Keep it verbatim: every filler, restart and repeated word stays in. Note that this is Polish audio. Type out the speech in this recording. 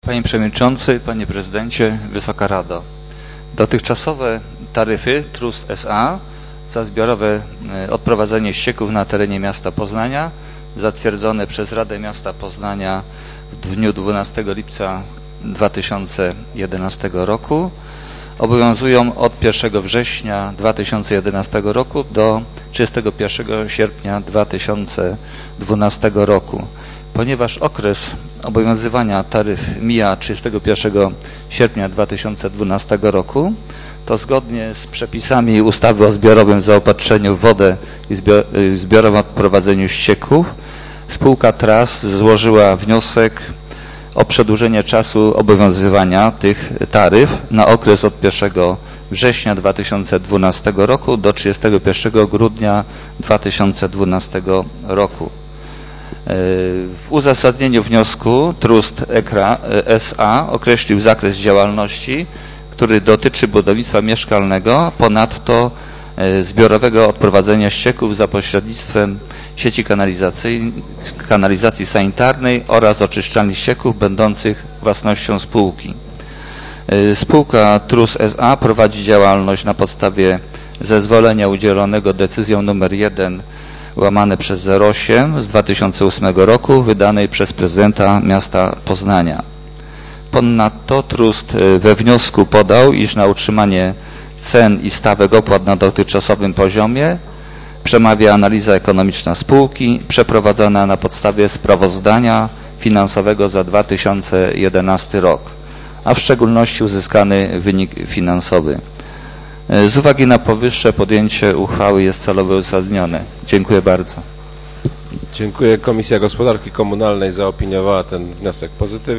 Panie Przewodniczący, Panie Prezydencie, Wysoka Rado. Dotychczasowe taryfy Trust S A za zbiorowe odprowadzenie ścieków na terenie miasta Poznania, zatwierdzone przez Radę Miasta Poznania w dniu dwunastego lipca dwa tysiące jedenastego roku, obowiązują od pierwszego września dwa tysiące jedenastego roku do trzydziestego pierwszego sierpnia dwa tysiące dwunastego roku. Ponieważ okres obowiązywania taryf mija trzydziestego pierwszego sierpnia dwa tysiące dwunastego roku, to zgodnie z przepisami ustawy o zbiorowym zaopatrzeniu w wodę i zbiorowym odprowadzeniu ścieków spółka Trust złożyła wniosek o przedłużenie czasu obowiązywania tych taryf na okres od pierwszego września dwa tysiące dwunastego roku do trzydziestego pierwszego grudnia dwa tysiące dwunastego roku. W uzasadnieniu wniosku Trust S A określił zakres działalności, który dotyczy budownictwa mieszkalnego, ponadto zbiorowego odprowadzenia ścieków za pośrednictwem sieci kanalizacji, kanalizacji sanitarnej oraz oczyszczalni ścieków będących własnością spółki. Spółka Trust S A prowadzi działalność na podstawie zezwolenia udzielonego decyzją numer jeden łamane przez zero osiem z dwa tysiące ósmego roku, wydanej przez prezydenta miasta Poznania. Ponadto Trust we wniosku podał, iż na utrzymanie cen i stawek opłat na dotychczasowym poziomie przemawia analiza ekonomiczna spółki przeprowadzona na podstawie sprawozdania finansowego za dwa tysiące jedenasty rok, a w szczególności uzyskany wynik finansowy. Z uwagi na powyższe podjęcie uchwały jest celowo uzasadnione. Dziękuję bardzo. Dziękuję. Komisja Gospodarki Komunalnej zaopiniowała ten wniosek pozytywnie.